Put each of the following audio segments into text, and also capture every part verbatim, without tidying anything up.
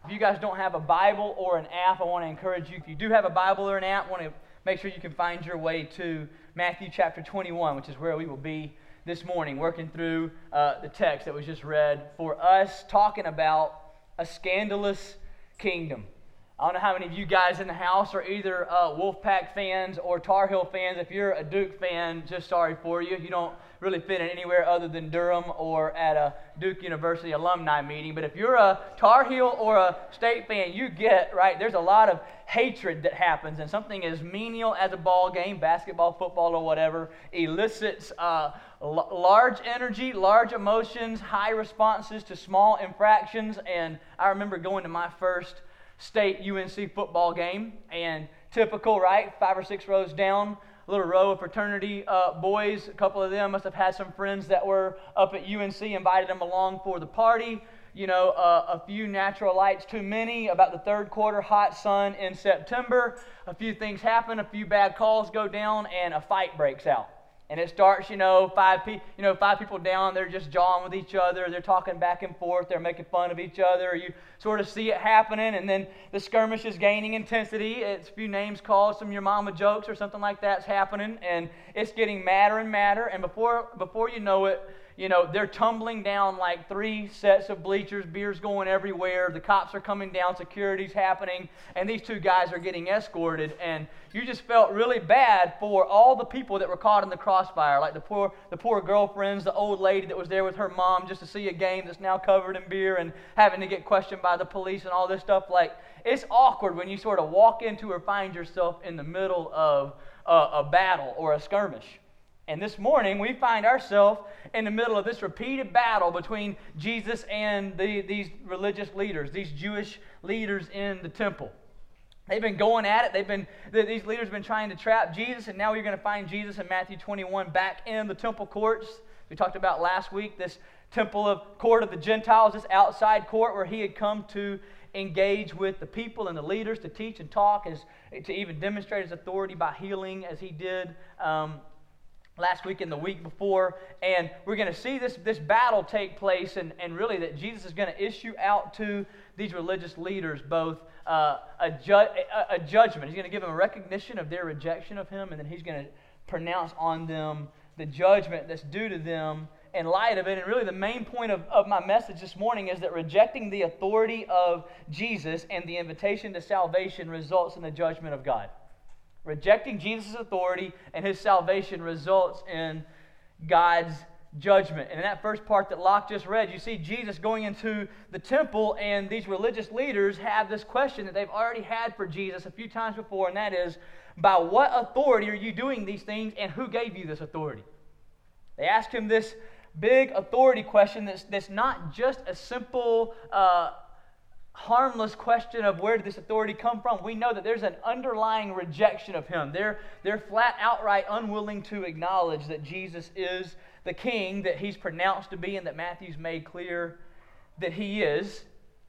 If you guys don't have a Bible or an app, I want to encourage you. If you do have a Bible or an app, I want to make sure you can find your way to Matthew chapter twenty-one, which is where we will be this morning, working through uh, the text that was just read for us, talking about a scandalous kingdom. I don't know how many of you guys in the house are either uh, Wolfpack fans or Tar Heel fans. If you're a Duke fan, just sorry for you. You don't really fit in anywhere other than Durham or at a Duke University alumni meeting. But if you're a Tar Heel or a State fan, you get, right, there's a lot of hatred that happens. And something as menial as a ball game, basketball, football, or whatever, elicits uh, l- large energy, large emotions, high responses to small infractions. And I remember going to my first state U N C football game, and typical, right, five or six rows down, a little row of fraternity uh, boys. A couple of them must have had some friends that were up at U N C, invited them along for the party. You know, uh, a few natural lights too many, about the third quarter, hot sun in September. A few things happen, a few bad calls go down, and a fight breaks out. And it starts, you know, five pe- you know, five people down, they're just jawing with each other, they're talking back and forth, they're making fun of each other. You sort of see it happening, and then the skirmish is gaining intensity. It's a few names called, some your mama jokes or something like that's happening, and it's getting madder and madder, and before before you know it, you know, they're tumbling down like three sets of bleachers, beers going everywhere, the cops are coming down, security's happening, and these two guys are getting escorted, and you just felt really bad for all the people that were caught in the crossfire, like the poor the poor girlfriends, the old lady that was there with her mom just to see a game that's now covered in beer and having to get questioned by the police and all this stuff. Like, it's awkward when you sort of walk into or find yourself in the middle of a, a battle or a skirmish. And this morning, we find ourselves in the middle of this repeated battle between Jesus and the, these religious leaders, these Jewish leaders in the temple. They've been going at it. They've been these leaders have been trying to trap Jesus, and now you're going to find Jesus in Matthew twenty-one back in the temple courts. We talked about last week this temple of court of the Gentiles, this outside court where he had come to engage with the people and the leaders to teach and talk, as to even demonstrate his authority by healing as he did um, last week and the week before. And we're going to see this, this battle take place, and, and really that Jesus is going to issue out to these religious leaders both uh, a, ju- a, a judgment. He's going to give them a recognition of their rejection of him, and then he's going to pronounce on them the judgment that's due to them in light of it. And really the main point of, of my message this morning is that rejecting the authority of Jesus and the invitation to salvation results in the judgment of God. Rejecting Jesus' authority and his salvation results in God's judgment. And in that first part that Locke just read, you see Jesus going into the temple, and these religious leaders have this question that they've already had for Jesus a few times before, and that is, by what authority are you doing these things, and who gave you this authority? They asked him this big authority question that's, that's not just a simple uh, harmless question of where did this authority come from. We know that there's an underlying rejection of him. They're, they're flat outright unwilling to acknowledge that Jesus is the king that he's pronounced to be and that Matthew's made clear that he is.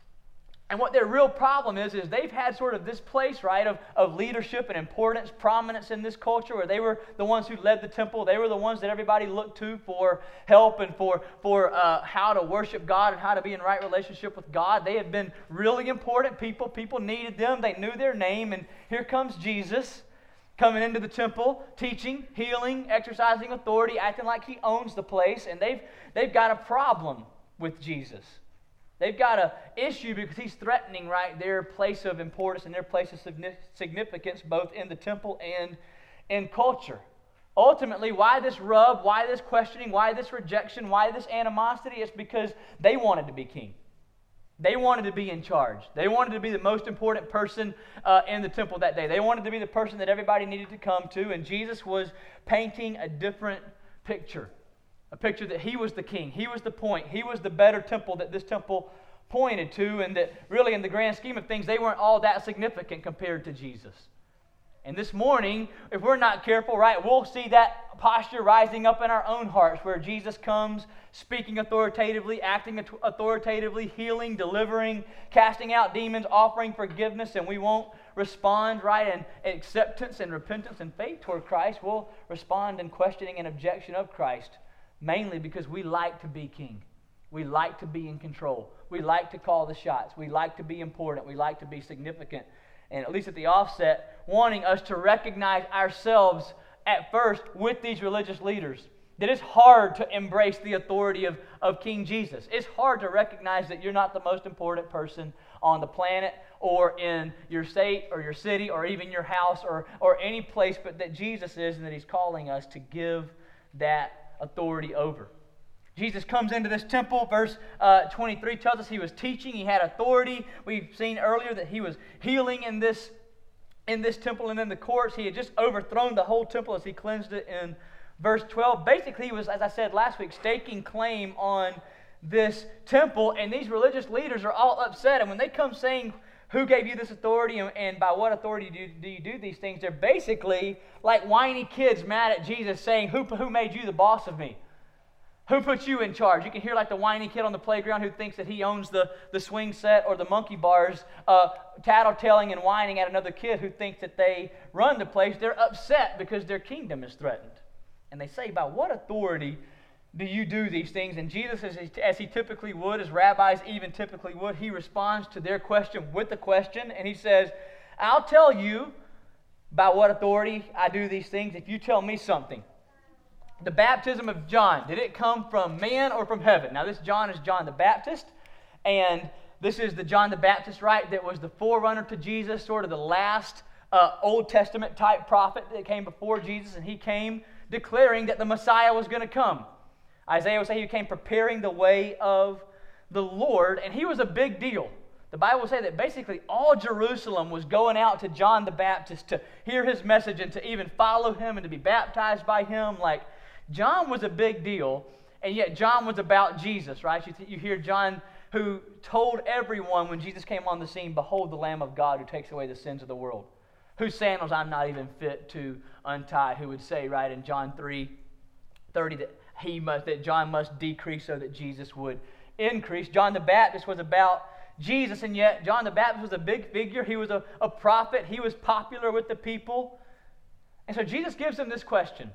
And what their real problem is, is they've had sort of this place, right, of, of leadership and importance, prominence in this culture where they were the ones who led the temple. They were the ones that everybody looked to for help and for, for uh, how to worship God and how to be in right relationship with God. They had been really important people. People needed them. They knew their name. And here comes Jesus coming into the temple, teaching, healing, exercising authority, acting like he owns the place. And they've, they've got a problem with Jesus. They've got an issue because he's threatening, right, their place of importance and their place of significance both in the temple and in culture. Ultimately, why this rub, why this questioning, why this rejection, why this animosity? It's because they wanted to be king. They wanted to be in charge. They wanted to be the most important person uh, in the temple that day. They wanted to be the person that everybody needed to come to, and Jesus was painting a different picture. A picture that he was the king, he was the point, he was the better temple that this temple pointed to, and that really in the grand scheme of things, they weren't all that significant compared to Jesus. And this morning, if we're not careful, right, we'll see that posture rising up in our own hearts where Jesus comes speaking authoritatively, acting authoritatively, healing, delivering, casting out demons, offering forgiveness, and we won't respond, right, in acceptance and repentance and faith toward Christ. We'll respond in questioning and objection of Christ. Mainly because we like to be king. We like to be in control. We like to call the shots. We like to be important. We like to be significant. And at least at the offset, wanting us to recognize ourselves at first with these religious leaders. That it's hard to embrace the authority of, of King Jesus. It's hard to recognize that you're not the most important person on the planet or in your state or your city or even your house or, or any place, but that Jesus is, and that He's calling us to give that authority over. Jesus comes into this temple. Verse uh, twenty-three tells us He was teaching. He had authority. We've seen earlier that He was healing in this, in this temple and in the courts. He had just overthrown the whole temple as He cleansed it in verse twelve. Basically, He was, as I said last week, staking claim on this temple, and these religious leaders are all upset. And when they come saying, who gave you this authority, and, and by what authority do, do you do these things, they're basically like whiny kids mad at Jesus saying, who, who made you the boss of me? Who put you in charge? You can hear like the whiny kid on the playground who thinks that he owns the, the swing set or the monkey bars, uh, tattletelling and whining at another kid who thinks that they run the place. They're upset because their kingdom is threatened. And they say, by what authority do you do these things? And Jesus, as he, as he typically would, as rabbis even typically would, He responds to their question with a question. And He says, I'll tell you by what authority I do these things if you tell me something. The baptism of John, did it come from man or from heaven? Now this John is John the Baptist, and this is the John the Baptist, right, that was the forerunner to Jesus, sort of the last uh, Old Testament type prophet that came before Jesus, and he came declaring that the Messiah was going to come. Isaiah would say he came preparing the way of the Lord, and he was a big deal. The Bible will say that basically all Jerusalem was going out to John the Baptist to hear his message and to even follow him and to be baptized by him. Like, John was a big deal, and yet John was about Jesus, right? You, you hear John who told everyone when Jesus came on the scene, behold the Lamb of God who takes away the sins of the world, whose sandals I'm not even fit to untie, who would say, right, in John three thirty that he must, that John must decrease so that Jesus would increase. John the Baptist was about Jesus, and yet John the Baptist was a big figure. He was a, a prophet. He was popular with the people. And so Jesus gives them this question.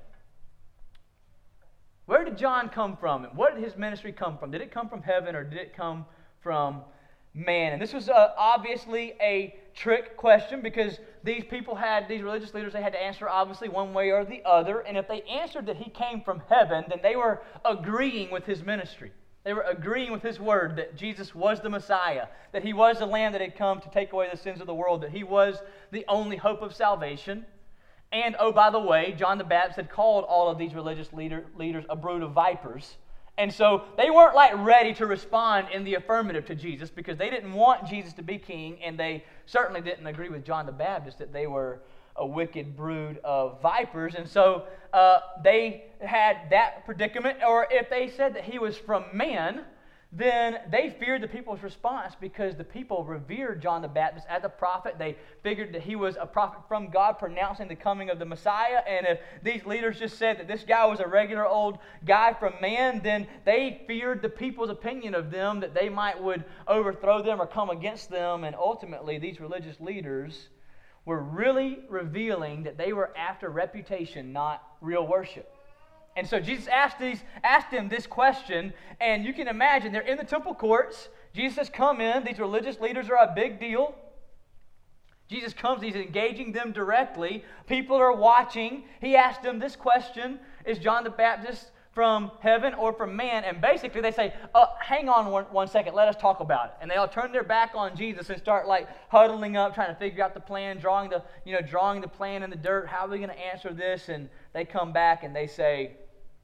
Where did John come from? And what did his ministry come from? Did it come from heaven or did it come from man? And this was uh, obviously a trick question because these people had, these religious leaders, they had to answer obviously one way or the other. And if they answered that he came from heaven, then they were agreeing with his ministry. They were agreeing with his word that Jesus was the Messiah, that he was the Lamb that had come to take away the sins of the world, that he was the only hope of salvation. And, oh, by the way, John the Baptist had called all of these religious leader, leaders a brood of vipers. And so they weren't like ready to respond in the affirmative to Jesus because they didn't want Jesus to be king, and they certainly didn't agree with John the Baptist that they were a wicked brood of vipers. And so uh, they had that predicament. Or if they said that he was from man, then they feared the people's response because the people revered John the Baptist as a prophet. They figured that he was a prophet from God pronouncing the coming of the Messiah. And if these leaders just said that this guy was a regular old guy from man, then they feared the people's opinion of them, that they might would overthrow them or come against them. And ultimately, these religious leaders were really revealing that they were after reputation, not real worship. And so Jesus asked these, asked them this question, and you can imagine they're in the temple courts. Jesus has come in. These religious leaders are a big deal. Jesus comes, he's engaging them directly. People are watching. He asked them this question, is John the Baptist from heaven or from man? And basically they say, oh, hang on one, one second, let us talk about it. And they all turn their back on Jesus and start like huddling up, trying to figure out the plan, drawing the, you know, drawing the plan in the dirt. How are we going to answer this? And they come back and they say,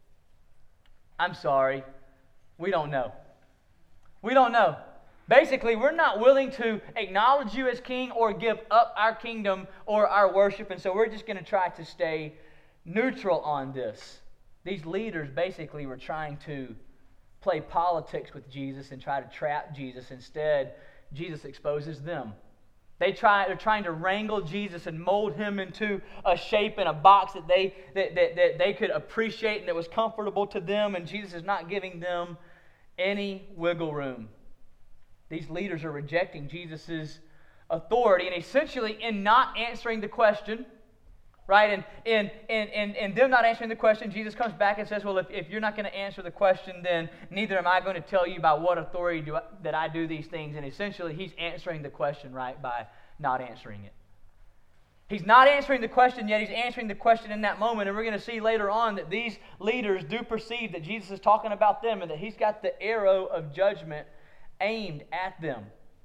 I'm sorry, we don't know. We don't know. Basically, we're not willing to acknowledge you as king or give up our kingdom or our worship, and so we're just going to try to stay neutral on this. These leaders basically were trying to play politics with Jesus and try to trap Jesus. Instead, Jesus exposes them. They try, they're trying to wrangle Jesus and mold him into a shape and a box that they, that, that, that they could appreciate and that was comfortable to them, and Jesus is not giving them any wiggle room. These leaders are rejecting Jesus' authority, and essentially in not answering the question, right? And in and, and, and them not answering the question, Jesus comes back and says, well, if, if you're not going to answer the question, then neither am I going to tell you by what authority do I, that I do these things. And essentially, he's answering the question, right, by not answering it. He's not answering the question, yet he's answering the question in that moment. And we're going to see later on that these leaders do perceive that Jesus is talking about them and that he's got the arrow of judgment aimed at them.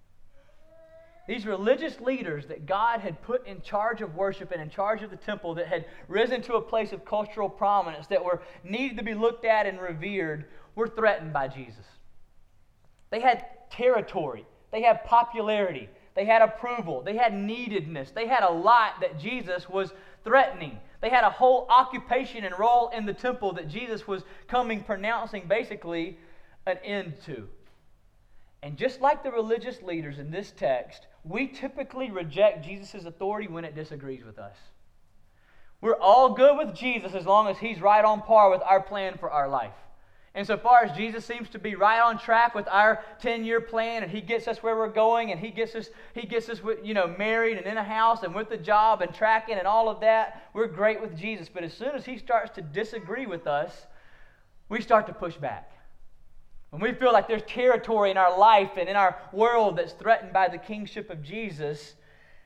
These religious leaders that God had put in charge of worship and in charge of the temple, that had risen to a place of cultural prominence, that were needed to be looked at and revered, were threatened by Jesus. They had territory. They had popularity. They had approval. They had neededness. They had a lot that Jesus was threatening. They had a whole occupation and role in the temple that Jesus was coming, pronouncing basically an end to. And just like the religious leaders in this text, we typically reject Jesus' authority when it disagrees with us. We're all good with Jesus as long as he's right on par with our plan for our life. And so far as Jesus seems to be right on track with our ten-year plan, and he gets us where we're going, and he gets us, he gets us, with, you know, married and in a house and with a job and tracking and all of that, we're great with Jesus. But as soon as he starts to disagree with us, we start to push back. When we feel like there's territory in our life and in our world that's threatened by the kingship of Jesus,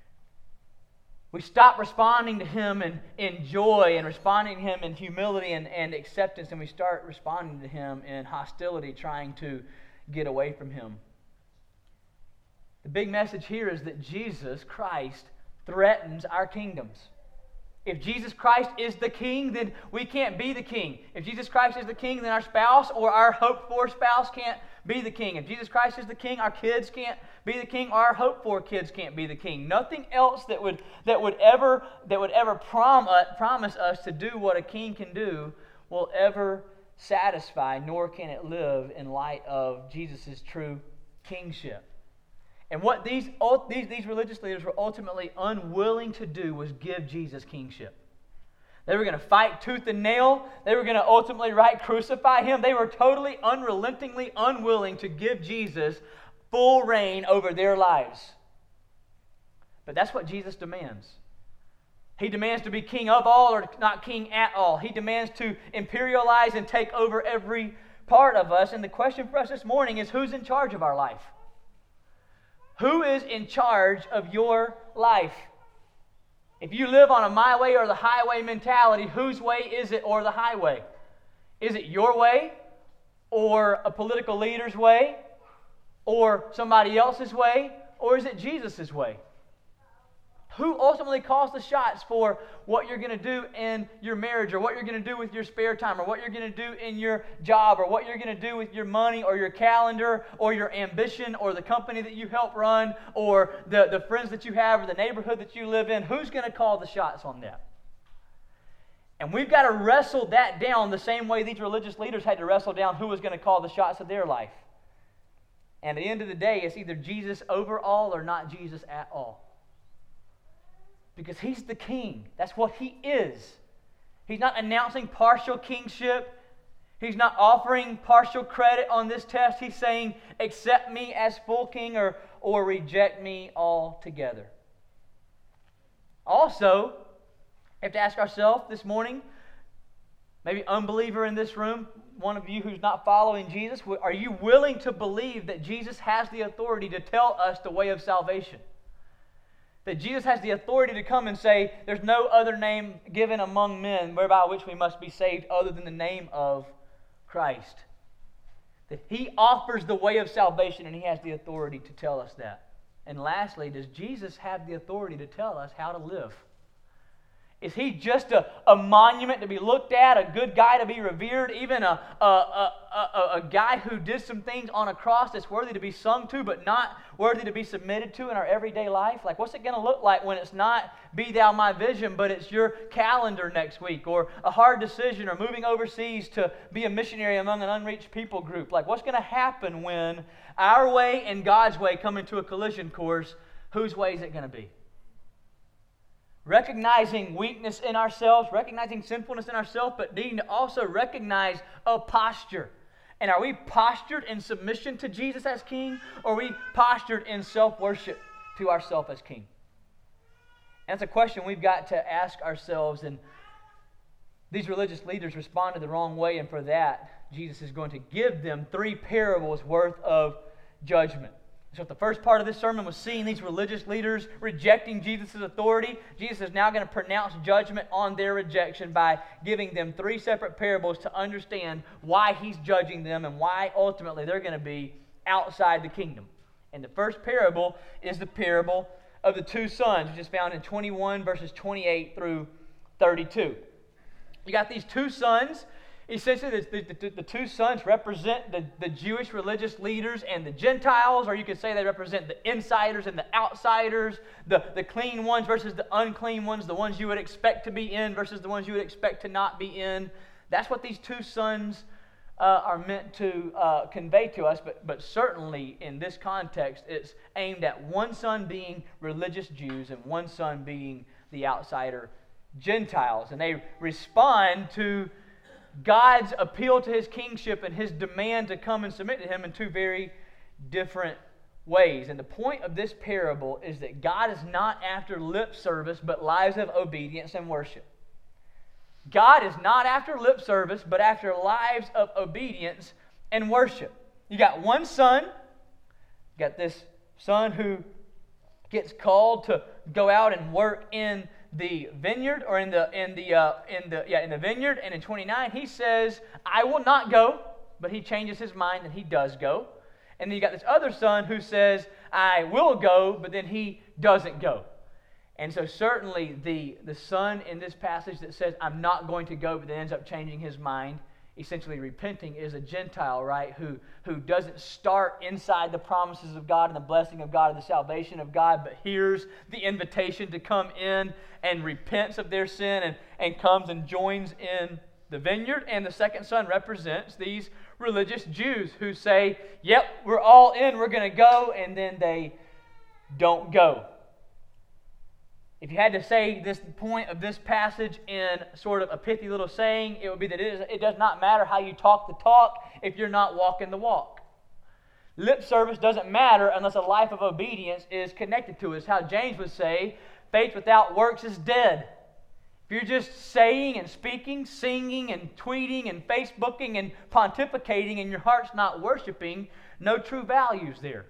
we stop responding to him in, in joy and responding to him in humility and, and acceptance, and we start responding to him in hostility, trying to get away from him. The big message here is that Jesus Christ threatens our kingdoms. If Jesus Christ is the king, then we can't be the king. If Jesus Christ is the king, then our spouse or our hoped-for spouse can't be the king. If Jesus Christ is the king, our kids can't be the king, or our hoped-for kids can't be the king. Nothing else that would that would ever that would ever prom, uh, promise us to do what a king can do will ever satisfy, nor can it live in light of Jesus' true kingship. And what these, these, these religious leaders were ultimately unwilling to do was give Jesus kingship. They were going to fight tooth and nail. They were going to ultimately, right, crucify him. They were totally, unrelentingly unwilling to give Jesus full reign over their lives. But that's what Jesus demands. He demands to be king of all or not king at all. He demands to imperialize and take over every part of us. And the question for us this morning is, who's in charge of our life? Who is in charge of your life? If you live on a my way or the highway mentality, whose way is it, or the highway? Is it your way, or a political leader's way, or somebody else's way, or is it Jesus' way? Who ultimately calls the shots for what you're going to do in your marriage, or what you're going to do with your spare time, or what you're going to do in your job, or what you're going to do with your money, or your calendar, or your ambition, or the company that you help run, or the, the friends that you have, or the neighborhood that you live in? Who's going to call the shots on that? And we've got to wrestle that down the same way these religious leaders had to wrestle down who was going to call the shots of their life. And at the end of the day, it's either Jesus over all or not Jesus at all. Because he's the king. That's what he is. He's not announcing partial kingship. He's not offering partial credit on this test. He's saying, accept me as full king, or, or reject me altogether. Also, we have to ask ourselves this morning, maybe unbeliever in this room, one of you who's not following Jesus, are you willing to believe that Jesus has the authority to tell us the way of salvation? That Jesus has the authority to come and say, there's no other name given among men whereby which we must be saved other than the name of Christ. That he offers the way of salvation, and he has the authority to tell us that. And lastly, does Jesus have the authority to tell us how to live? Is he just a, a monument to be looked at, a good guy to be revered, even a, a, a, a, a guy who did some things on a cross that's worthy to be sung to but not worthy to be submitted to in our everyday life? Like, what's it going to look like when it's not be thou my vision, but it's your calendar next week, or a hard decision, or moving overseas to be a missionary among an unreached people group? Like, what's going to happen when our way and God's way come into a collision course? Whose way is it going to be? Recognizing weakness in ourselves, recognizing sinfulness in ourselves, but needing to also recognize a posture. And are we postured in submission to Jesus as King, or are we postured in self-worship to ourselves as King? And that's a question we've got to ask ourselves. And these religious leaders responded the wrong way, and for that, Jesus is going to give them three parables worth of judgment. So if the first part of this sermon was seeing these religious leaders rejecting Jesus' authority, Jesus is now going to pronounce judgment on their rejection by giving them three separate parables to understand why he's judging them and why ultimately they're going to be outside the kingdom. And the first parable is the parable of the two sons, which is found in twenty-one verses twenty-eight through thirty-two. You got these two sons. Essentially, the, the, the, the two sons represent the, the Jewish religious leaders and the Gentiles, or you could say they represent the insiders and the outsiders, the, the clean ones versus the unclean ones, the ones you would expect to be in versus the ones you would expect to not be in. That's what these two sons uh, are meant to uh, convey to us, but, but certainly in this context, it's aimed at one son being religious Jews and one son being the outsider Gentiles. And they respond to God's appeal to his kingship and his demand to come and submit to him in two very different ways. And the point of this parable is that God is not after lip service, but lives of obedience and worship. God is not after lip service, but after lives of obedience and worship. You got one son, you got this son who gets called to go out and work in the vineyard, or in the in the uh, in the yeah in the vineyard, and in twenty-nine he says, "I will not go," but he changes his mind and he does go. And then you got this other son who says, "I will go," but then he doesn't go. And so certainly the the son in this passage that says, "I'm not going to go," but then ends up changing his mind, essentially repenting, is a Gentile, right? Who who doesn't start inside the promises of God and the blessing of God and the salvation of God, but hears the invitation to come in and repents of their sin and, and comes and joins in the vineyard. And the second son represents these religious Jews who say, "Yep, we're all in, we're going to go," and then they don't go. If you had to say this point of this passage in sort of a pithy little saying, it would be that it, is, it does not matter how you talk the talk if you're not walking the walk. Lip service doesn't matter unless a life of obedience is connected to it. It's how James would say, faith without works is dead. If you're just saying and speaking, singing and tweeting and Facebooking and pontificating and your heart's not worshiping, no true values there.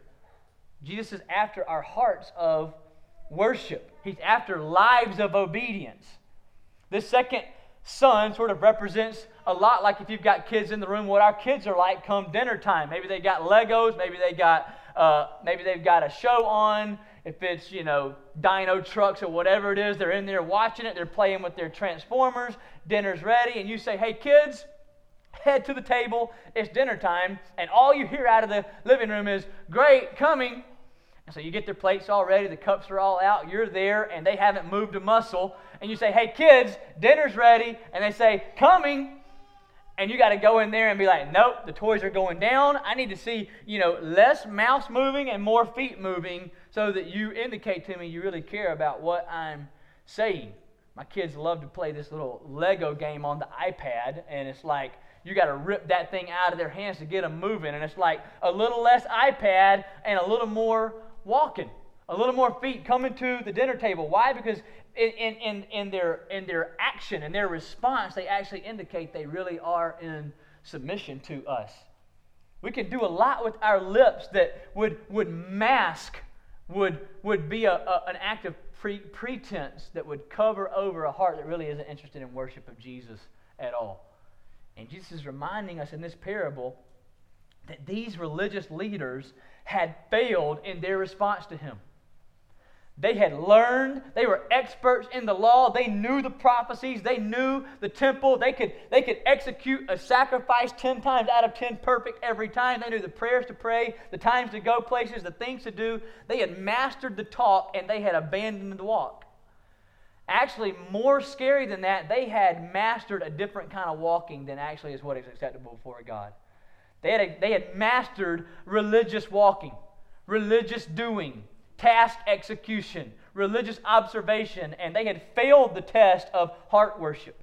Jesus is after our hearts of worship. He's after lives of obedience. This second son sort of represents a lot like, if you've got kids in the room, what our kids are like come dinner time. Maybe they got Legos, maybe they got uh, maybe they've got a show on. If it's, you know, Dino Trucks or whatever it is, they're in there watching it, they're playing with their Transformers, dinner's ready, and you say, "Hey kids, head to the table, it's dinner time," and all you hear out of the living room is, "Great, coming." And so you get their plates all ready, the cups are all out, you're there, and they haven't moved a muscle. And you say, "Hey kids, dinner's ready." And they say, "Coming." And you got to go in there and be like, "Nope, the toys are going down. I need to see, you know, less mouse moving and more feet moving so that you indicate to me you really care about what I'm saying." My kids love to play this little Lego game on the iPad, and it's like, you got to rip that thing out of their hands to get them moving. And it's like a little less iPad and a little more walking, a little more feet coming to the dinner table. Why? Because in, in, in, their, in their action and their response, they actually indicate they really are in submission to us. We can do a lot with our lips that would, would mask, would, would be a, a, an act of pre- pretense that would cover over a heart that really isn't interested in worship of Jesus at all. And Jesus is reminding us in this parable that these religious leaders had failed in their response to him. They had learned, they were experts in the law, they knew the prophecies, they knew the temple, they could, they could execute a sacrifice ten times out of ten perfect every time. They knew the prayers to pray, the times to go places, the things to do. They had mastered the talk and they had abandoned the walk. Actually, more scary than that, they had mastered a different kind of walking than actually is what is acceptable before God. They had, a, they had mastered religious walking, religious doing, task execution, religious observation, and they had failed the test of heart worship.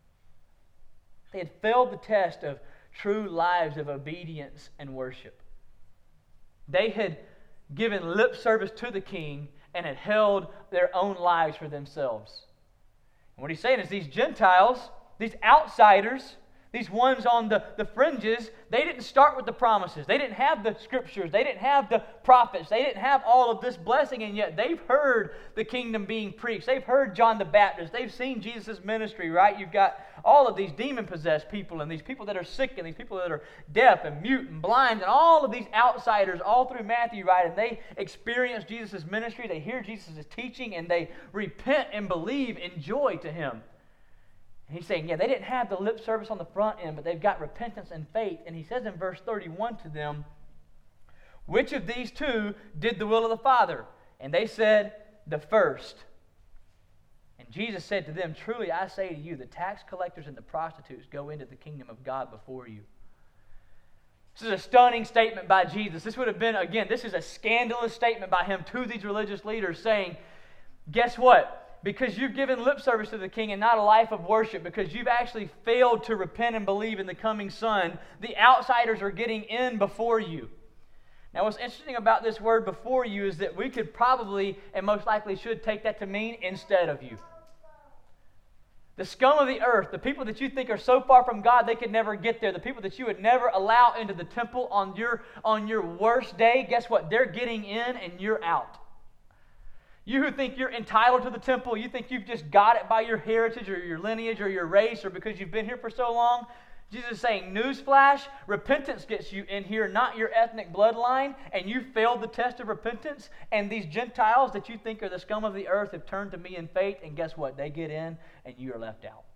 They had failed the test of true lives of obedience and worship. They had given lip service to the king and had held their own lives for themselves. And what he's saying is these Gentiles, these outsiders, these ones on the, the fringes, they didn't start with the promises. They didn't have the scriptures. They didn't have the prophets. They didn't have all of this blessing, and yet they've heard the kingdom being preached. They've heard John the Baptist. They've seen Jesus' ministry, right? You've got all of these demon-possessed people and these people that are sick and these people that are deaf and mute and blind and all of these outsiders all through Matthew, right? And they experience Jesus' ministry. They hear Jesus' teaching, and they repent and believe in joy to him. And he's saying, yeah, they didn't have the lip service on the front end, but they've got repentance and faith. And he says in verse thirty-one to them, which of these two did the will of the Father? And they said, the first. And Jesus said to them, truly I say to you, the tax collectors and the prostitutes go into the kingdom of God before you. This is a stunning statement by Jesus. This would have been, again, this is a scandalous statement by him to these religious leaders saying, guess what? Because you've given lip service to the king and not a life of worship, because you've actually failed to repent and believe in the coming Son, the outsiders are getting in before you. Now, what's interesting about this word before you is that we could probably and most likely should take that to mean instead of you. The scum of the earth, the people that you think are so far from God they could never get there, the people that you would never allow into the temple on your, on your worst day, guess what? They're getting in and you're out. You who think you're entitled to the temple, you think you've just got it by your heritage or your lineage or your race or because you've been here for so long, Jesus is saying, newsflash, repentance gets you in here, not your ethnic bloodline, and you failed the test of repentance, and these Gentiles that you think are the scum of the earth have turned to me in faith, and guess what? They get in, and you are left out.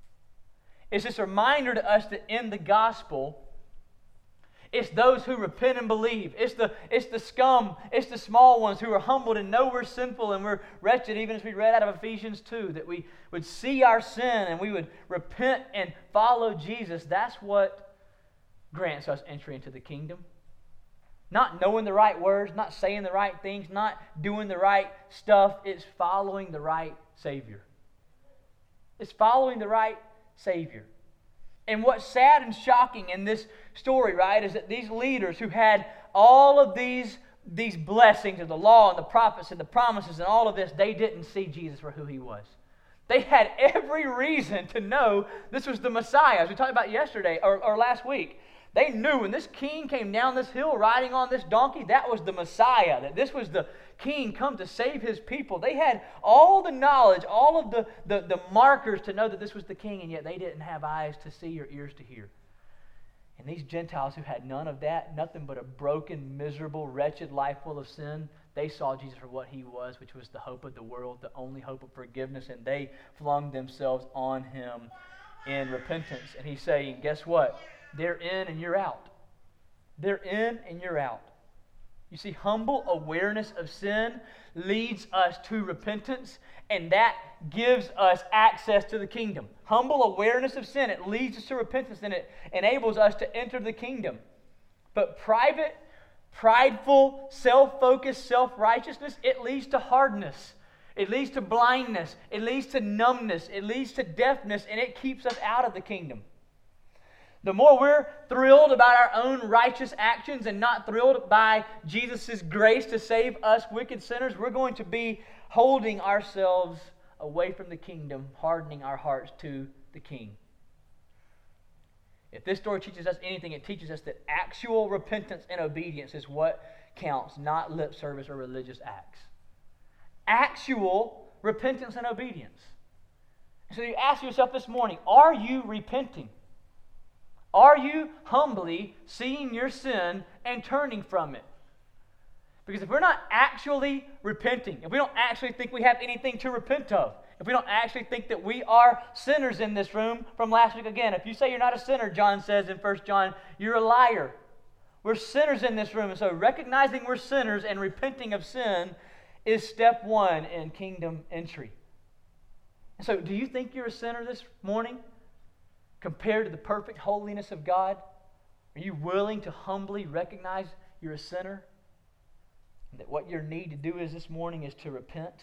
It's this reminder to us that in the gospel, it's those who repent and believe. It's the, it's the scum, it's the small ones who are humbled and know we're sinful and we're wretched, even as we read out of Ephesians two, that we would see our sin and we would repent and follow Jesus. That's what grants us entry into the kingdom. Not knowing the right words, not saying the right things, not doing the right stuff. It's following the right Savior. It's following the right Savior. And what's sad and shocking in this story, right, is that these leaders who had all of these, these blessings of the law and the prophets and the promises and all of this, they didn't see Jesus for who he was. They had every reason to know this was the Messiah, as we talked about yesterday or, or last week. They knew when this king came down this hill riding on this donkey, that was the Messiah, that this was the king come to save his people. They had all the knowledge, all of the, the, the markers to know that this was the king, and yet they didn't have eyes to see or ears to hear. And these Gentiles who had none of that, nothing but a broken, miserable, wretched life full of sin, they saw Jesus for what he was, which was the hope of the world, the only hope of forgiveness, and they flung themselves on him in repentance. And he's saying, guess what? They're in and you're out. They're in and you're out. You see, humble awareness of sin leads us to repentance, and that gives us access to the kingdom. Humble awareness of sin, it leads us to repentance, and it enables us to enter the kingdom. But private, prideful, self-focused, self-righteousness, it leads to hardness. It leads to blindness. It leads to numbness. It leads to deafness, and it keeps us out of the kingdom. The more we're thrilled about our own righteous actions and not thrilled by Jesus' grace to save us wicked sinners, we're going to be holding ourselves away from the kingdom, hardening our hearts to the King. If this story teaches us anything, it teaches us that actual repentance and obedience is what counts, not lip service or religious acts. Actual repentance and obedience. So you ask yourself this morning, are you repenting? Are you humbly seeing your sin and turning from it? Because if we're not actually repenting, if we don't actually think we have anything to repent of, if we don't actually think that we are sinners in this room from last week again, if you say you're not a sinner, John says in First John, you're a liar. We're sinners in this room. And so recognizing we're sinners and repenting of sin is step one in kingdom entry. And so do you think you're a sinner this morning? Compared to the perfect holiness of God? Are you willing to humbly recognize you're a sinner? And that what your need to do is this morning is to repent?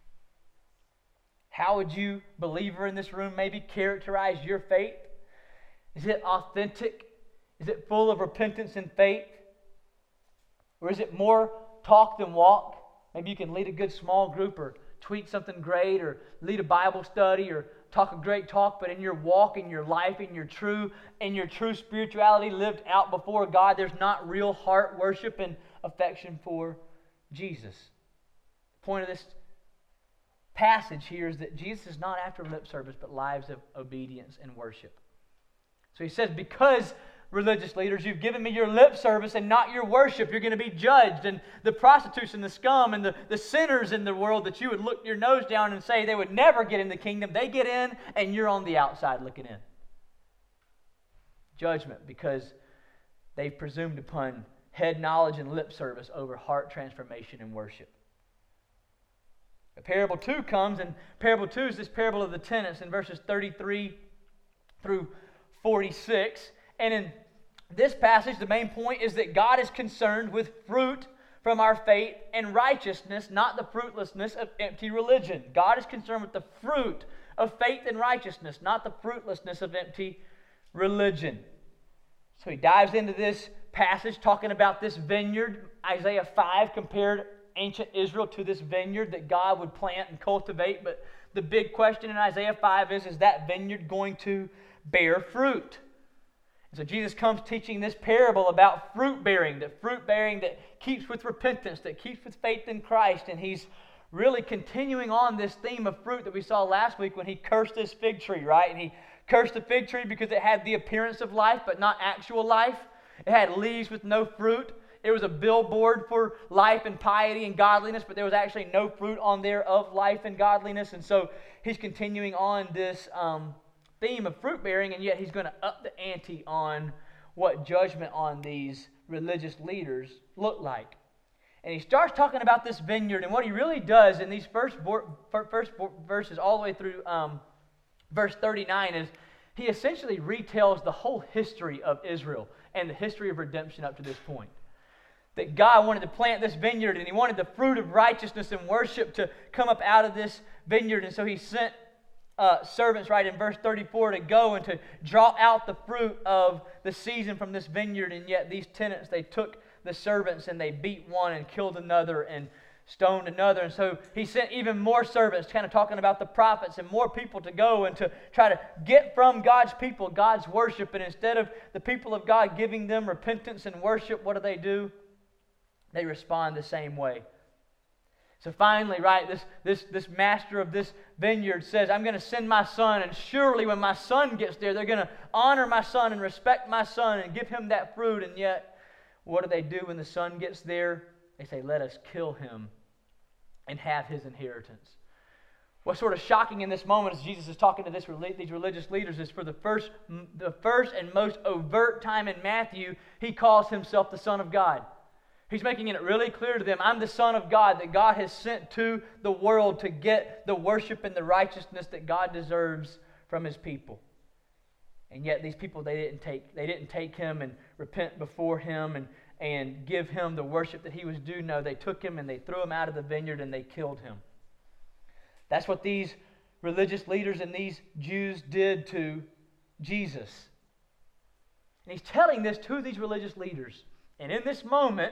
How would you, believer in this room, maybe characterize your faith? Is it authentic? Is it full of repentance and faith? Or is it more talk than walk? Maybe you can lead a good small group or tweet something great or lead a Bible study or talk a great talk, but in your walk, in your life, in your true, in your true spirituality lived out before God, there's not real heart worship and affection for Jesus. The point of this passage here is that Jesus is not after lip service, but lives of obedience and worship. So he says, because religious leaders, you've given me your lip service and not your worship, you're going to be judged. And the prostitutes and the scum and the, the sinners in the world that you would look your nose down and say they would never get in the kingdom, they get in and you're on the outside looking in. Judgment, because they've presumed upon head knowledge and lip service over heart transformation and worship. The parable two comes, and parable two is this parable of the tenants in verses thirty-three through forty-six. And in this passage, the main point is that God is concerned with fruit from our faith and righteousness, not the fruitlessness of empty religion. God is concerned with the fruit of faith and righteousness, not the fruitlessness of empty religion. So he dives into this passage talking about this vineyard. Isaiah five compared ancient Israel to this vineyard that God would plant and cultivate. But the big question in Isaiah five is, is that vineyard going to bear fruit? And so Jesus comes teaching this parable about fruit bearing, that fruit bearing that keeps with repentance, that keeps with faith in Christ. And he's really continuing on this theme of fruit that we saw last week when he cursed this fig tree, right? And he cursed the fig tree because it had the appearance of life, but not actual life. It had leaves with no fruit. It was a billboard for life and piety and godliness, but there was actually no fruit on there of life and godliness. And so he's continuing on this um, theme of fruit bearing, and yet he's going to up the ante on what judgment on these religious leaders look like. And he starts talking about this vineyard, and what he really does in these first, first verses all the way through um, verse thirty-nine is he essentially retells the whole history of Israel and the history of redemption up to this point. That God wanted to plant this vineyard, and he wanted the fruit of righteousness and worship to come up out of this vineyard. And so he sent uh, servants, right, in verse thirty-four to go and to draw out the fruit of the season from this vineyard. And yet these tenants, they took the servants and they beat one and killed another and stoned another. And so he sent even more servants, kind of talking about the prophets, and more people to go and to try to get from God's people God's worship. And instead of the people of God giving them repentance and worship, what do they do? They respond the same way. So finally, right, this, this, this master of this vineyard says, I'm going to send my son, and surely when my son gets there, they're going to honor my son and respect my son and give him that fruit. And yet, what do they do when the son gets there? They say, let us kill him and have his inheritance. What's sort of shocking in this moment as Jesus is talking to this, these religious leaders is for the first, the first and most overt time in Matthew, he calls himself the Son of God. He's making it really clear to them, I'm the Son of God that God has sent to the world to get the worship and the righteousness that God deserves from his people. And yet these people, they didn't take, they didn't take him and repent before him and, and give him the worship that he was due. No, they took him and they threw him out of the vineyard and they killed him. That's what these religious leaders and these Jews did to Jesus. And he's telling this to these religious leaders. And in this moment,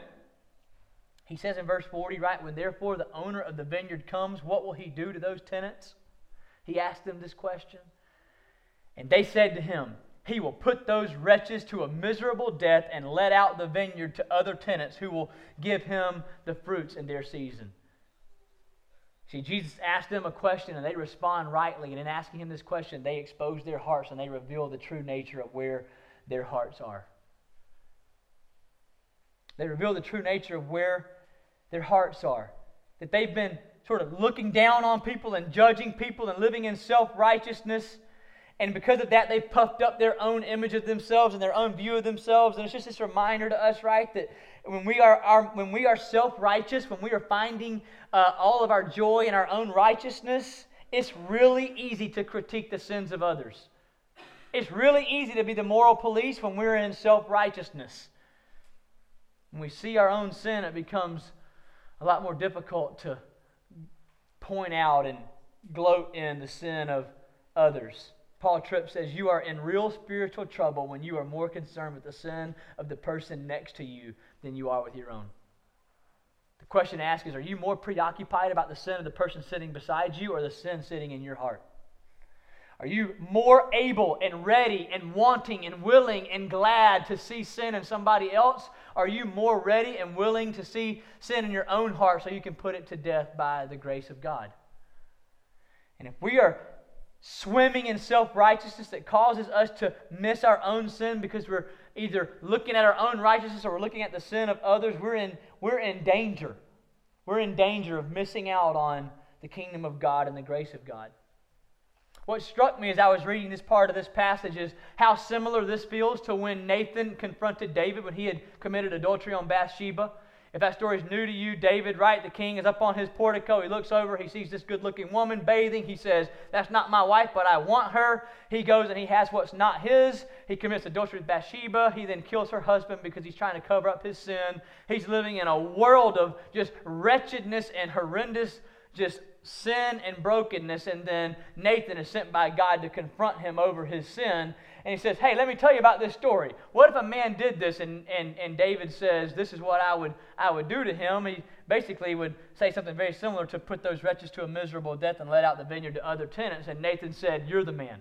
he says in verse forty, right, when therefore the owner of the vineyard comes, what will he do to those tenants? He asked them this question. And they said to him, he will put those wretches to a miserable death and let out the vineyard to other tenants who will give him the fruits in their season. See, Jesus asked them a question and they respond rightly. And in asking him this question, they expose their hearts and they reveal the true nature of where their hearts are. They reveal the true nature of where their hearts are. That they've been sort of looking down on people and judging people and living in self-righteousness. And because of that, they've puffed up their own image of themselves and their own view of themselves. And it's just this reminder to us, right, that when we are our, when we are self-righteous, when we are finding uh, all of our joy in our own righteousness, it's really easy to critique the sins of others. It's really easy to be the moral police when we're in self-righteousness. When we see our own sin, it becomes a lot more difficult to point out and gloat in the sin of others. Paul Tripp says, you are in real spiritual trouble when you are more concerned with the sin of the person next to you than you are with your own. The question to ask is, are you more preoccupied about the sin of the person sitting beside you or the sin sitting in your heart? Are you more able and ready and wanting and willing and glad to see sin in somebody else? Are you more ready and willing to see sin in your own heart so you can put it to death by the grace of God? And if we are swimming in self-righteousness that causes us to miss our own sin because we're either looking at our own righteousness or we're looking at the sin of others, we're in, we're in danger. We're in danger of missing out on the kingdom of God and the grace of God. What struck me as I was reading this part of this passage is how similar this feels to when Nathan confronted David when he had committed adultery on Bathsheba. If that story is new to you, David, right, the king is up on his portico. He looks over, he sees this good-looking woman bathing. He says, that's not my wife, but I want her. He goes and he has what's not his. He commits adultery with Bathsheba. He then kills her husband because he's trying to cover up his sin. He's living in a world of just wretchedness and horrendous just sin and brokenness, and then Nathan is sent by God to confront him over his sin, and he says, hey, let me tell you about this story. What if a man did this, and, and, and David says, this is what I would I would do to him? He basically would say something very similar to put those wretches to a miserable death and let out the vineyard to other tenants, and Nathan said, you're the man.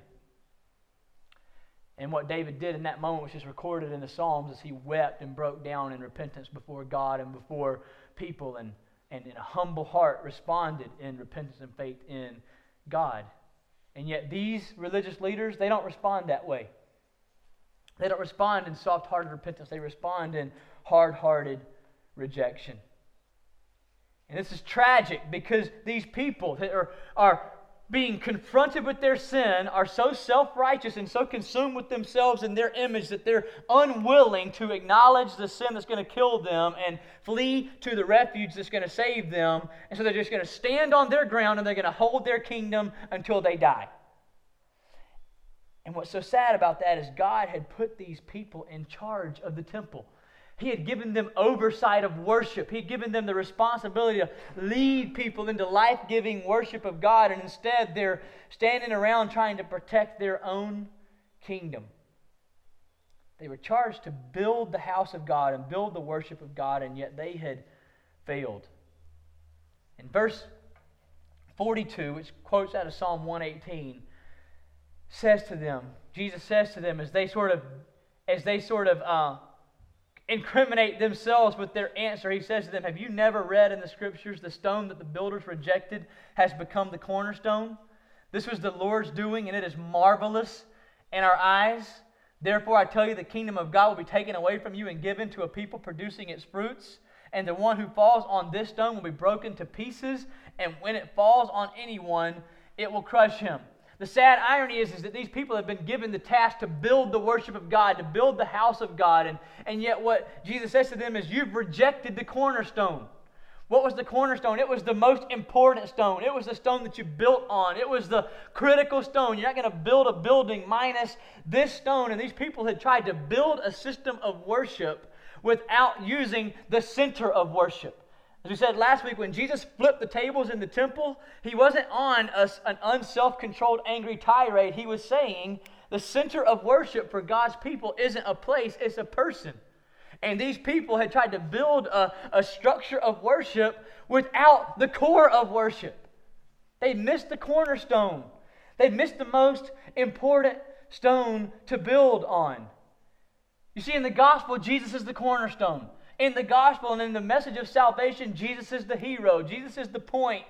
And what David did in that moment, which is recorded in the Psalms, is he wept and broke down in repentance before God and before people, and and in a humble heart responded in repentance and faith in God. And yet these religious leaders, they don't respond that way. They don't respond in soft-hearted repentance. They respond in hard-hearted rejection. And this is tragic because these people that are, are being confronted with their sin are so self-righteous and so consumed with themselves and their image that they're unwilling to acknowledge the sin that's going to kill them and flee to the refuge that's going to save them. And so they're just going to stand on their ground and they're going to hold their kingdom until they die. And what's so sad about that is God had put these people in charge of the temple. He had given them oversight of worship. He had given them the responsibility to lead people into life-giving worship of God, and instead they're standing around trying to protect their own kingdom. They were charged to build the house of God and build the worship of God, and yet they had failed. In verse forty-two, which quotes out of Psalm one eighteen, says to them, Jesus says to them as they sort of, as they sort of, uh, incriminate themselves with their answer, he says to them, have you never read in the scriptures, the stone that the builders rejected has become the cornerstone? This was the Lord's doing, and it is marvelous in our eyes. Therefore I tell you, the kingdom of God will be taken away from you and given to a people producing its fruits. And the one who falls on this stone will be broken to pieces, and when it falls on anyone, it will crush him. The sad irony is, is that these people have been given the task to build the worship of God, to build the house of God, and, and yet what Jesus says to them is, you've rejected the cornerstone. What was the cornerstone? It was the most important stone. It was the stone that you built on. It was the critical stone. You're not going to build a building minus this stone. And these people had tried to build a system of worship without using the center of worship. As we said last week, when Jesus flipped the tables in the temple, he wasn't on a, an unself-controlled, angry tirade. He was saying the center of worship for God's people isn't a place, it's a person. And these people had tried to build a, a structure of worship without the core of worship. They missed the cornerstone. They missed the most important stone to build on. You see, in the gospel, Jesus is the cornerstone. In the gospel and in the message of salvation, Jesus is the hero. Jesus is the point.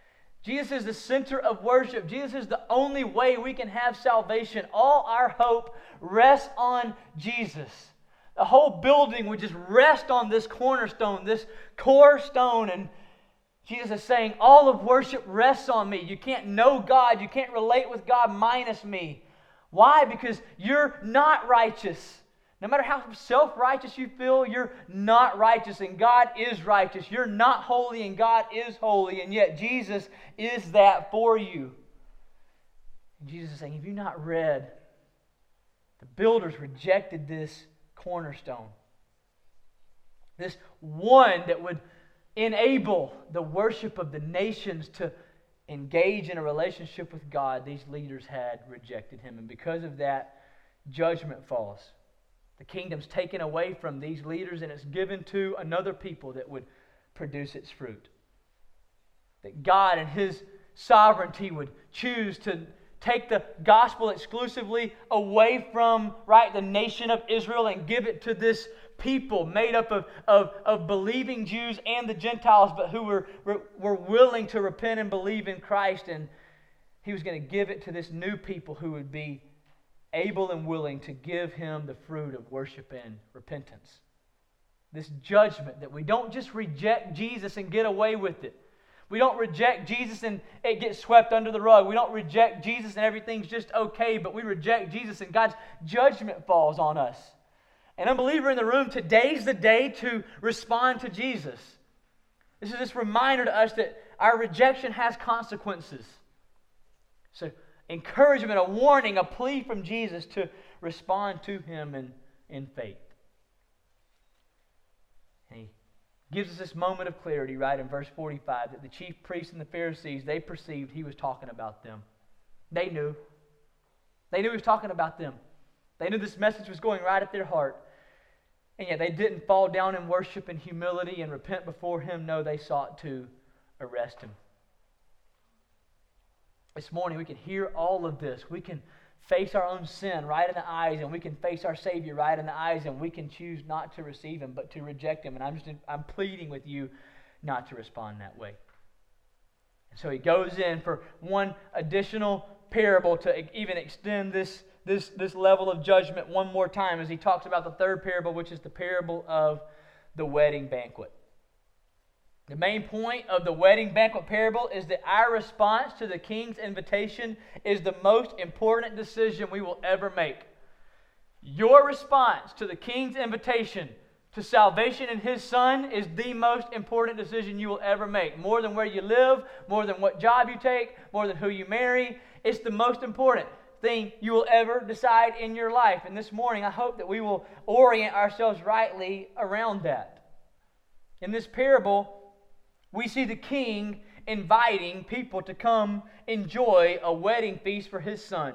Jesus is the center of worship. Jesus is the only way we can have salvation. All our hope rests on Jesus. The whole building would just rest on this cornerstone, this core stone. And Jesus is saying, all of worship rests on me. You can't know God. You can't relate with God minus me. Why? Because you're not righteous. No matter how self-righteous you feel, you're not righteous, and God is righteous. You're not holy, and God is holy, and yet Jesus is that for you. And Jesus is saying, have you not read? The builders rejected this cornerstone. This one that would enable the worship of the nations to engage in a relationship with God. These leaders had rejected him, and because of that, judgment falls. The kingdom's taken away from these leaders, and it's given to another people that would produce its fruit. That God in His sovereignty would choose to take the gospel exclusively away from, right, the nation of Israel and give it to this people made up of, of, of believing Jews and the Gentiles, but who were, were, were willing to repent and believe in Christ. And He was going to give it to this new people who would be able and willing to give Him the fruit of worship and repentance. This judgment that we don't just reject Jesus and get away with it. We don't reject Jesus and it gets swept under the rug. We don't reject Jesus and everything's just okay, but we reject Jesus and God's judgment falls on us. An unbeliever in the room, today's the day to respond to Jesus. This is this reminder to us that our rejection has consequences. So, encouragement, a warning, a plea from Jesus to respond to Him in, in faith. And He gives us this moment of clarity, right, in verse forty-five, that the chief priests and the Pharisees, they perceived He was talking about them. They knew. They knew He was talking about them. They knew this message was going right at their heart. And yet they didn't fall down in worship and humility and repent before Him. No, they sought to arrest Him. This morning we can hear all of this. We can face our own sin right in the eyes, and we can face our Savior right in the eyes, and we can choose not to receive Him, but to reject Him. And I'm just I'm pleading with you not to respond that way. And so He goes in for one additional parable to even extend this, this, this level of judgment one more time as He talks about the third parable, which is the parable of the wedding banquet. The main point of the wedding banquet parable is that our response to the King's invitation is the most important decision we will ever make. Your response to the King's invitation to salvation in His Son is the most important decision you will ever make. More than where you live, more than what job you take, more than who you marry. It's the most important thing you will ever decide in your life. And this morning, I hope that we will orient ourselves rightly around that. In this parable, we see the King inviting people to come enjoy a wedding feast for His Son.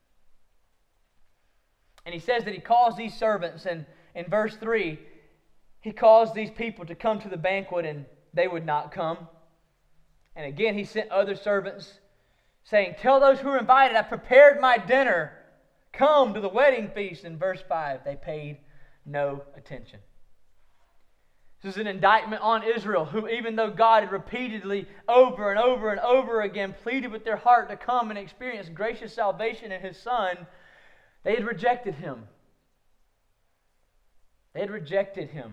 And He says that He calls these servants, and in verse three, He calls these people to come to the banquet, and they would not come. And again, He sent other servants, saying, "Tell those who are invited, I prepared my dinner. Come to the wedding feast." In verse five, they paid no attention. This is an indictment on Israel, who, even though God had repeatedly, over and over and over again, pleaded with their heart to come and experience gracious salvation in His Son, they had rejected Him. They had rejected Him.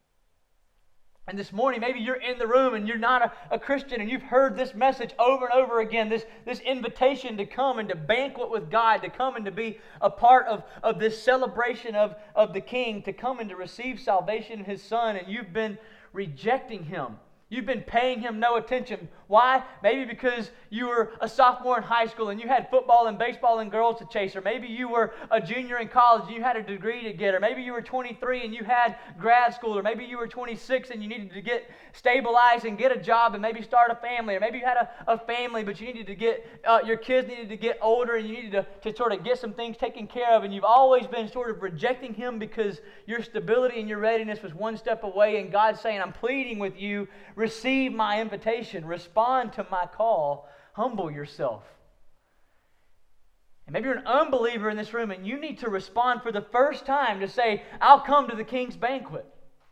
And this morning, maybe you're in the room and you're not a, a Christian, and you've heard this message over and over again, this, this invitation to come and to banquet with God, to come and to be a part of, of this celebration of, of the King, to come and to receive salvation in His Son, and you've been rejecting Him. You've been paying Him no attention. Why? Maybe because you were a sophomore in high school and you had football and baseball and girls to chase. Or maybe you were a junior in college and you had a degree to get. Or maybe you were twenty-three and you had grad school. Or maybe you were twenty-six and you needed to get stabilized and get a job and maybe start a family. Or maybe you had a, a family but you needed to get, uh, your kids needed to get older and you needed to, to sort of get some things taken care of. And you've always been sort of rejecting Him because your stability and your readiness was one step away. And God's saying, I'm pleading with you, receive my invitation, respond to my call, humble yourself. And maybe you're an unbeliever in this room and you need to respond for the first time to say, I'll come to the King's banquet.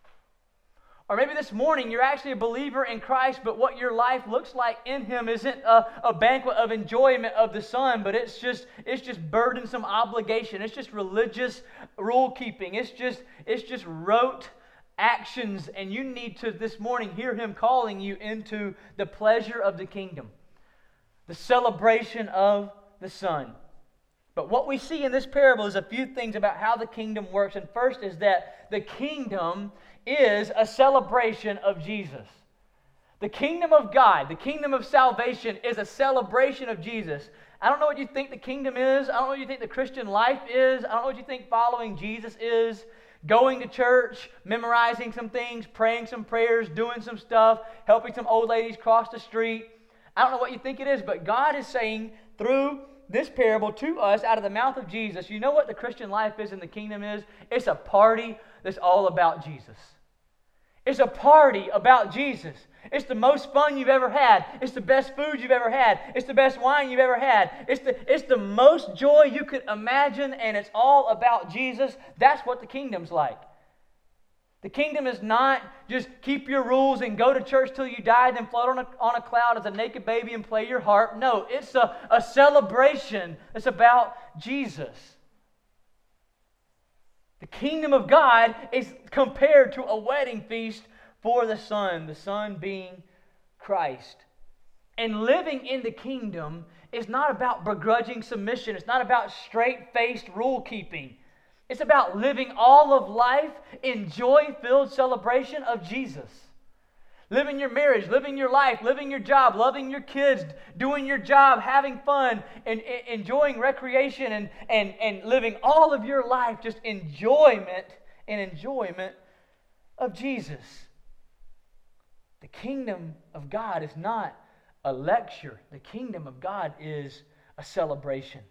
Or maybe this morning you're actually a believer in Christ, but what your life looks like in Him isn't a, a banquet of enjoyment of the Son, but it's just it's just burdensome obligation. It's just religious rule keeping. It's just it's just rote actions, and you need to this morning hear Him calling you into the pleasure of the kingdom, the celebration of the Son. But what we see in this parable is a few things about how the kingdom works. And first is that the kingdom is a celebration of Jesus. The kingdom of God, the kingdom of salvation, is a celebration of Jesus. I don't know what you think the kingdom is. I don't know what you think the Christian life is. I don't know what you think following Jesus is. Going to church, memorizing some things, praying some prayers, doing some stuff, helping some old ladies cross the street. I don't know what you think it is, but God is saying through this parable to us out of the mouth of Jesus, you know what the Christian life is and the kingdom is? It's a party that's all about Jesus. It's a party about Jesus. It's the most fun you've ever had. It's the best food you've ever had. It's the best wine you've ever had. It's the, it's the most joy you could imagine, and it's all about Jesus. That's what the kingdom's like. The kingdom is not just keep your rules and go to church till you die, then float on a, on a cloud as a naked baby and play your harp. No, it's a, a celebration. It's about Jesus. The kingdom of God is compared to a wedding feast for the Son, the Son being Christ. And living in the kingdom is not about begrudging submission. It's not about straight-faced rule-keeping. It's about living all of life in joy-filled celebration of Jesus. Living your marriage, living your life, living your job, loving your kids, doing your job, having fun, and, and enjoying recreation, and, and, and living all of your life just enjoyment and enjoyment of Jesus. The kingdom of God is not a lecture. The kingdom of God is a celebration.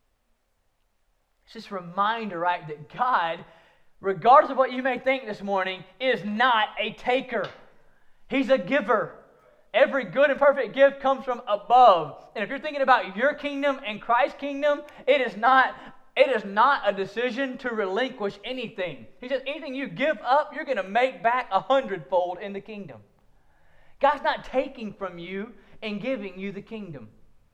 It's just a reminder, right, that God, regardless of what you may think this morning, is not a taker. He's a giver. Every good and perfect gift comes from above. And if you're thinking about your kingdom and Christ's kingdom, it is not, it is not a decision to relinquish anything. He says anything you give up, you're going to make back a hundredfold in the kingdom. God's not taking from you and giving you the kingdom.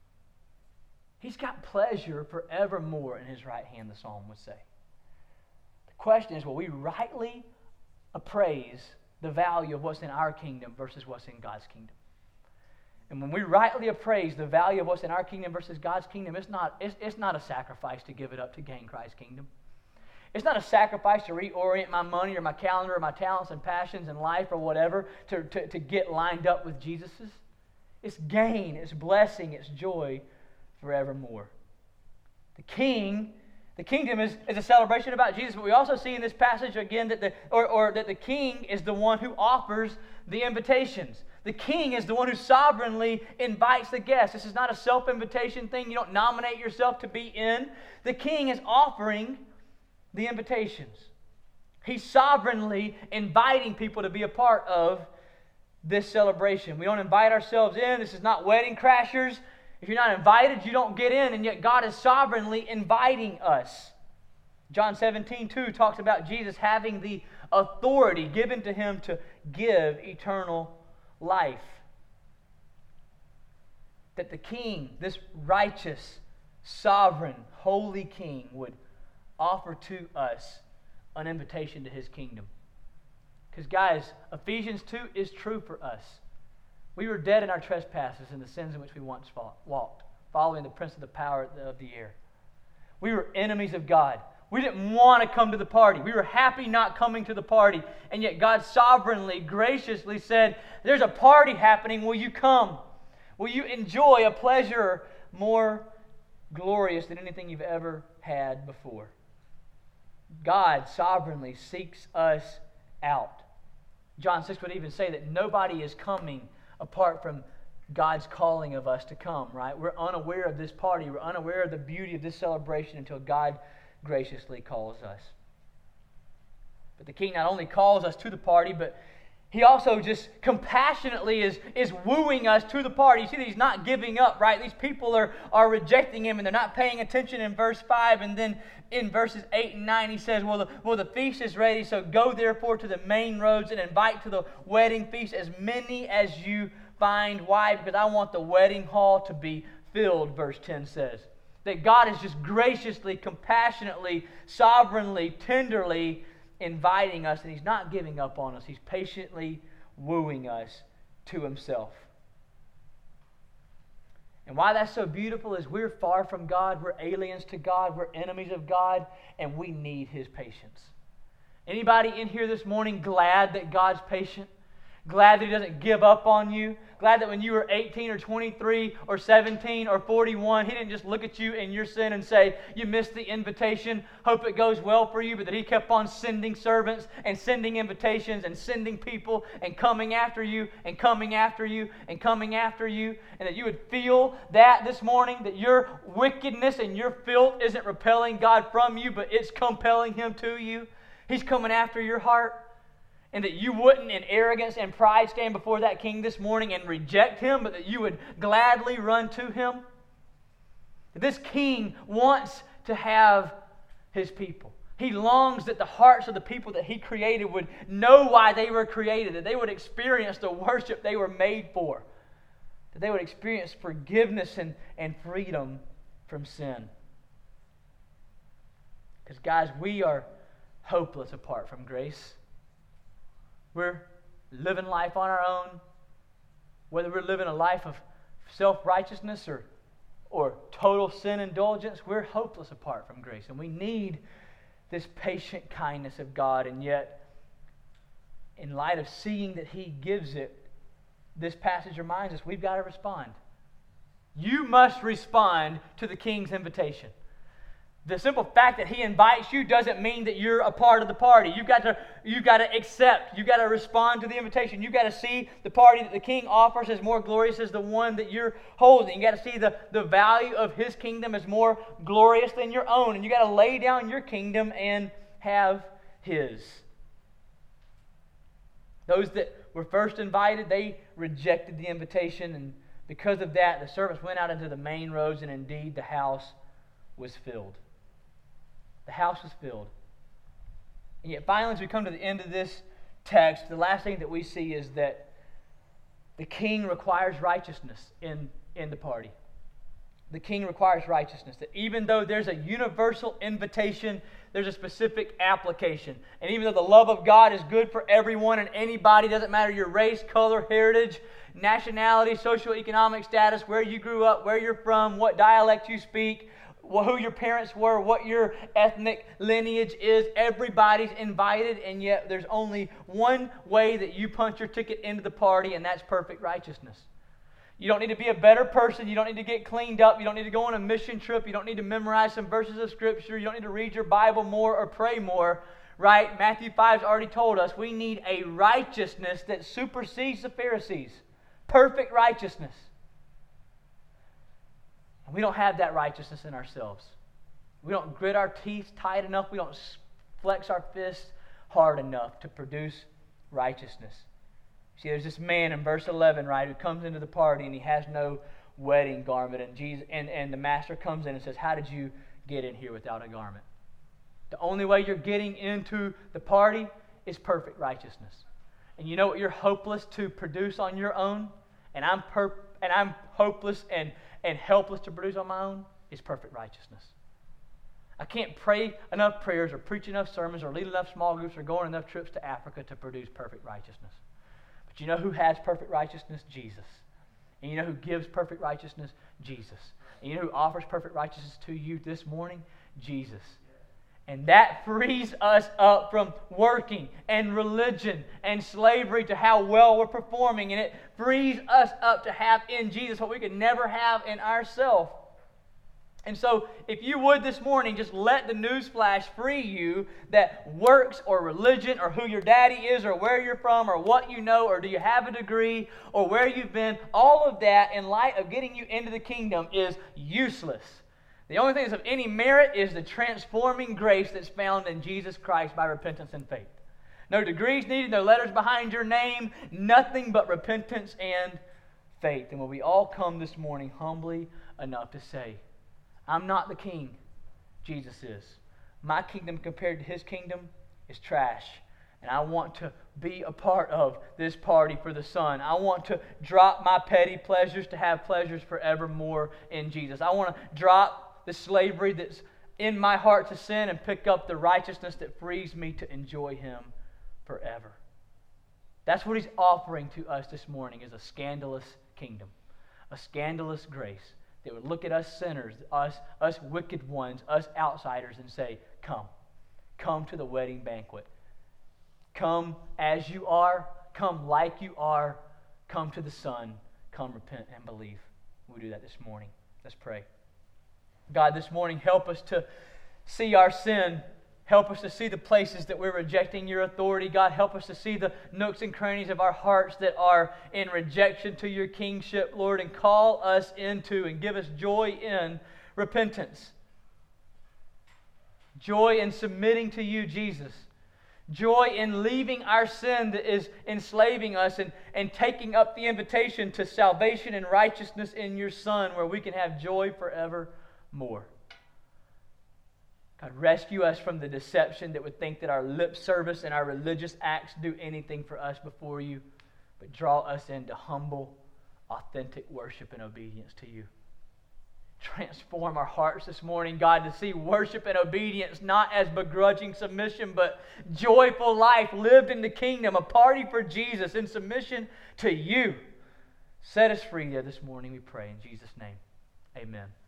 He's got pleasure forevermore in His right hand, the psalm would say. The question is, will we rightly appraise the value of what's in our kingdom versus what's in God's kingdom? And when we rightly appraise the value of what's in our kingdom versus God's kingdom, it's not, it's, it's not a sacrifice to give it up to gain Christ's kingdom. It's not a sacrifice to reorient my money or my calendar or my talents and passions and life or whatever to, to, to get lined up with Jesus's. It's gain, it's blessing, it's joy forevermore. The king, the kingdom is, is a celebration about Jesus, but we also see in this passage again that the or, or that the king is the one who offers the invitations. The king is the one who sovereignly invites the guests. This is not a self-invitation thing. You don't nominate yourself to be in. The king is offering the invitations. He's sovereignly inviting people to be a part of this celebration. We don't invite ourselves in. This is not Wedding Crashers. If you're not invited, you don't get in, and yet God is sovereignly inviting us. John seventeen two talks about Jesus having the authority given to Him to give eternal life. That the King, this righteous, sovereign, holy King, would offer to us an invitation to His kingdom. Because guys, Ephesians two is true for us. We were dead in our trespasses and the sins in which we once walked, following the prince of the power of the air. We were enemies of God. We didn't want to come to the party. We were happy not coming to the party. And yet God sovereignly, graciously said, there's a party happening. Will you come? Will you enjoy a pleasure more glorious than anything you've ever had before? God sovereignly seeks us out. John six would even say that nobody is coming apart from God's calling of us to come, right? We're unaware of this party. We're unaware of the beauty of this celebration until God graciously calls us. But the King not only calls us to the party, but He also just compassionately is, is wooing us to the party. You see that He's not giving up, right? These people are, are rejecting Him and they're not paying attention in verse five. And then in verses eight and nine He says, well the, well, the feast is ready, so go therefore to the main roads and invite to the wedding feast as many as you find. Why? Because I want the wedding hall to be filled, verse ten says. That God is just graciously, compassionately, sovereignly, tenderly inviting us, and He's not giving up on us. He's patiently wooing us to Himself. And why that's so beautiful is we're far from God, we're aliens to God, we're enemies of God, and we need His patience. Anybody in here this morning glad that God's patient? Glad that He doesn't give up on you? Glad that when you were eighteen or twenty-three or seventeen or forty-one, He didn't just look at you in your sin and say, you missed the invitation, hope it goes well for you, but that He kept on sending servants and sending invitations and sending people and coming after you and coming after you and coming after you, and that you would feel that this morning, that your wickedness and your filth isn't repelling God from you, but it's compelling Him to you. He's coming after your heart. and that you wouldn't in arrogance and pride stand before that king this morning and reject him, but that you would gladly run to him. This king wants to have his people. He longs that the hearts of the people that he created would know why they were created, that they would experience the worship they were made for, that they would experience forgiveness and, and freedom from sin. Because, guys, we are hopeless apart from grace. We're living life on our own, whether we're living a life of self-righteousness or, or total sin indulgence, we're hopeless apart from grace. And we need this patient kindness of God, and yet, in light of seeing that he gives it, this passage reminds us we've got to respond. You must respond to the king's invitation. The simple fact that he invites you doesn't mean that you're a part of the party. You've got to, you've got to accept. You've got to respond to the invitation. You've got to see the party that the king offers as more glorious as the one that you're holding. You've got to see the, the value of his kingdom as more glorious than your own. And you've got to lay down your kingdom and have his. Those that were first invited, they rejected the invitation. And because of that, the servants went out into the main roads, and indeed the house was filled. The house was filled. And yet finally, as we come to the end of this text, the last thing that we see is that the king requires righteousness in, in the party. The king requires righteousness. That even though there's a universal invitation, there's a specific application. And even though the love of God is good for everyone and anybody, doesn't matter your race, color, heritage, nationality, socioeconomic status, where you grew up, where you're from, what dialect you speak, who your parents were, what your ethnic lineage is, everybody's invited, and yet there's only one way that you punch your ticket into the party, and that's perfect righteousness. You don't need to be a better person. You don't need to get cleaned up. You don't need to go on a mission trip. You don't need to memorize some verses of Scripture. You don't need to read your Bible more or pray more, right? Matthew five has already told us we need a righteousness that supersedes the Pharisees. Perfect righteousness. And we don't have that righteousness in ourselves. We don't grit our teeth tight enough. We don't flex our fists hard enough to produce righteousness. See, there's this man in verse eleven, right, who comes into the party and he has no wedding garment. And Jesus and, and the master comes in and says, how did you get in here without a garment? The only way you're getting into the party is perfect righteousness. And you know what you're hopeless to produce on your own? And I'm per- and I'm hopeless and and helpless to produce on my own is perfect righteousness. I can't pray enough prayers or preach enough sermons or lead enough small groups or go on enough trips to Africa to produce perfect righteousness. But you know who has perfect righteousness? Jesus. And you know who gives perfect righteousness? Jesus. And you know who offers perfect righteousness to you this morning? Jesus. And that frees us up from working and religion and slavery to how well we're performing. And it frees us up to have in Jesus what we could never have in ourselves. And so if you would this morning, just let the news flash free you that works or religion or who your daddy is or where you're from or what you know or do you have a degree or where you've been, all of that in light of getting you into the kingdom is useless. The only thing that's of any merit is the transforming grace that's found in Jesus Christ by repentance and faith. No degrees needed, no letters behind your name, nothing but repentance and faith. And will we all come this morning humbly enough to say, I'm not the king, Jesus is. My kingdom compared to his kingdom is trash. And I want to be a part of this party for the Son. I want to drop my petty pleasures to have pleasures forevermore in Jesus. I want to drop the slavery that's in my heart to sin and pick up the righteousness that frees me to enjoy him forever. That's what he's offering to us this morning, is a scandalous kingdom, a scandalous grace that would look at us sinners, us, us wicked ones, us outsiders, and say, come, come to the wedding banquet. Come as you are, come like you are, come to the Son, come repent and believe. We'll do that this morning. Let's pray. God, this morning, help us to see our sin. Help us to see the places that we're rejecting your authority. God, help us to see the nooks and crannies of our hearts that are in rejection to your kingship, Lord, and call us into and give us joy in repentance. Joy in submitting to you, Jesus. Joy in leaving our sin that is enslaving us and, and taking up the invitation to salvation and righteousness in your Son, where we can have joy forevermore. God, rescue us from the deception that would think that our lip service and our religious acts do anything for us before you, but draw us into humble, authentic worship and obedience to you. Transform our hearts this morning, God, to see worship and obedience not as begrudging submission, but joyful life lived in the kingdom, a party for Jesus in submission to you. Set us free there this morning, we pray. In Jesus' name, amen.